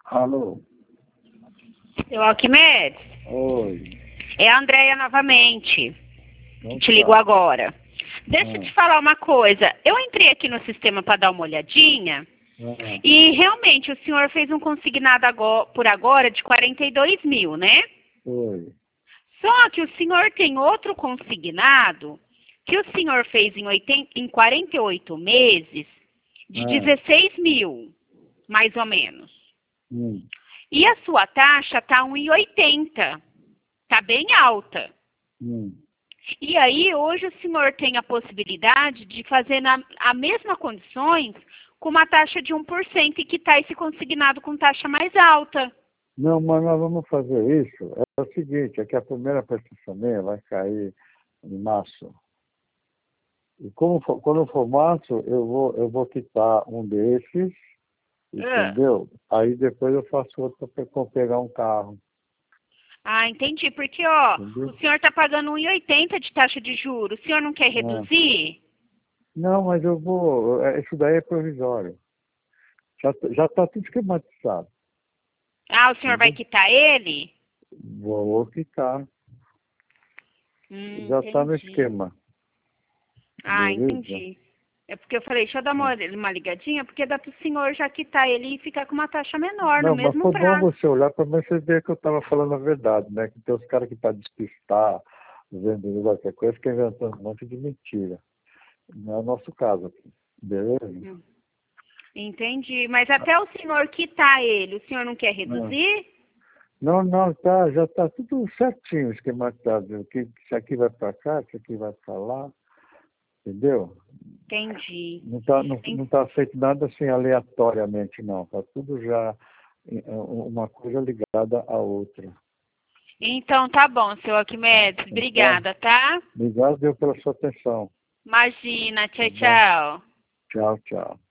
Alô? Seu Alquimedes, Oi. é a Andréia novamente, Não que te ligou tá. agora. Deixa eu te falar uma coisa. Eu entrei aqui no sistema para dar uma olhadinha Ah, e realmente o senhor fez um consignado por agora de 42 mil, né? oi. Só que o senhor tem outro consignado que o senhor fez em 48 meses de Ah, 16 mil, mais ou menos. hum, E a sua taxa está 1,80. Está bem alta. hum. E aí, hoje o senhor tem a possibilidade de fazer a mesma condições com uma taxa de 1% e quitar esse consignado com taxa mais alta. Não, mas nós vamos fazer isso. É o seguinte, é que a primeira prestação minha vai cair em março. E quando for março, eu vou quitar um desses, entendeu? Aí depois eu faço outro para pegar um carro, Ah, entendi. Porque, ó, o entendeu? senhor está pagando 1,80 de taxa de juros. O senhor não quer Ah. reduzir? Não, mas eu vou. Isso daí é provisório. Já está tudo esquematizado, Ah, o senhor vai entendeu? quitar ele? Vou quitar. Já está no Entendi. esquema, Ah, beleza? entendi. É porque eu falei, deixa eu dar uma ligadinha, porque dá para o senhor já quitar ele e ficar com uma taxa menor, no Não, mas mesmo foi bom prazo. você olhar para você ver que eu estava falando a verdade, né? Que tem os caras que estão despistados, vendendo qualquer coisa, que inventando um monte de mentira. Não é o nosso caso aqui, beleza? Hum. Entendi. Mas até o senhor quitar ele, o senhor não quer Ah. reduzir? Não, não, tá, já está tudo certinho esquematizado. Que isso aqui vai para cá, isso aqui vai para lá, entendeu? Entendi. Não tá feito nada assim aleatoriamente, não. Está tudo já uma coisa ligada à outra. Então tá bom, seu Arquimedes. Então, tá? Obrigada, tá? Obrigado pela sua atenção. Imagina. Tá Tchau, bom? tchau. Tchau, tchau.